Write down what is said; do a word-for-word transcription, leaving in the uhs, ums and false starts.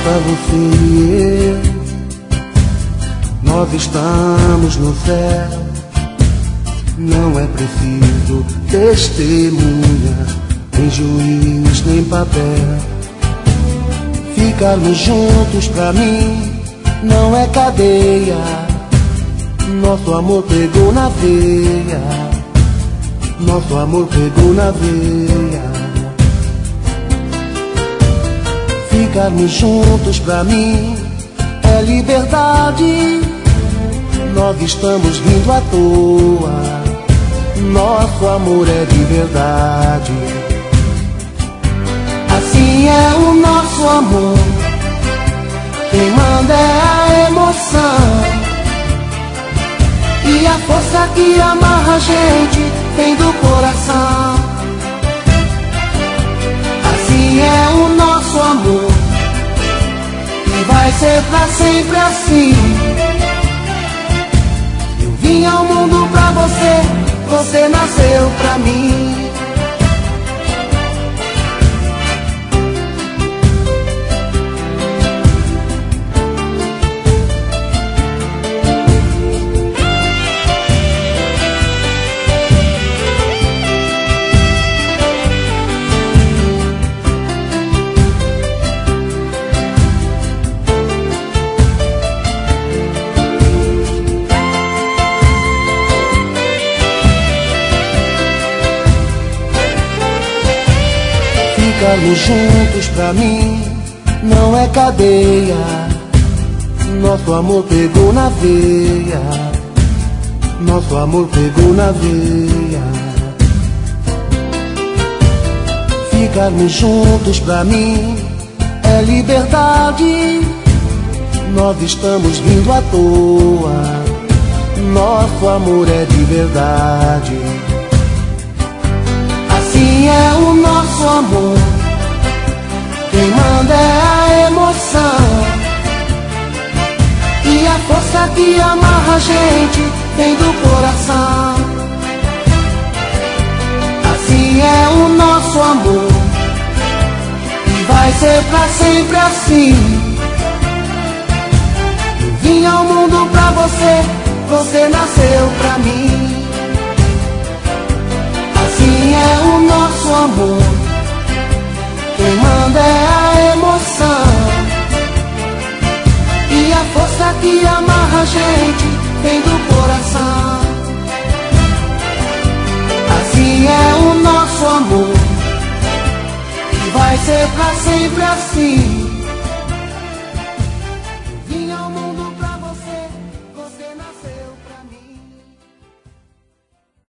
você e eu, nós estamos no céu. Não é preciso testemunha, nem juiz, nem papel. Ficarmos juntos pra mim não é cadeia. Nosso amor pegou na veia, nosso amor pegou na veia. Ficarmos juntos pra mim é liberdade. Nós estamos rindo à toa, nosso amor é de verdade. Assim é o nosso amor, quem manda é a emoção. E a força que amarra a gente vem do coração. Assim é o nosso amor, e vai ser pra sempre assim. Eu vim ao mundo pra você, você nasceu pra mim. Ficarmos juntos pra mim não é cadeia. Nosso amor pegou na veia, nosso amor pegou na veia. Ficarmos juntos pra mim é liberdade. Nós estamos rindo à toa, nosso amor é de verdade. Assim é o nosso amor, quem manda é a emoção. E a força que amarra a gente vem do coração. Assim é o nosso amor, e vai ser pra sempre assim. Eu vim ao mundo pra você, você nasceu pra mim. Assim é o nosso amor, quem manda é a emoção. E a força que amarra a gente vem do coração. Assim é o nosso amor, e vai ser pra sempre assim.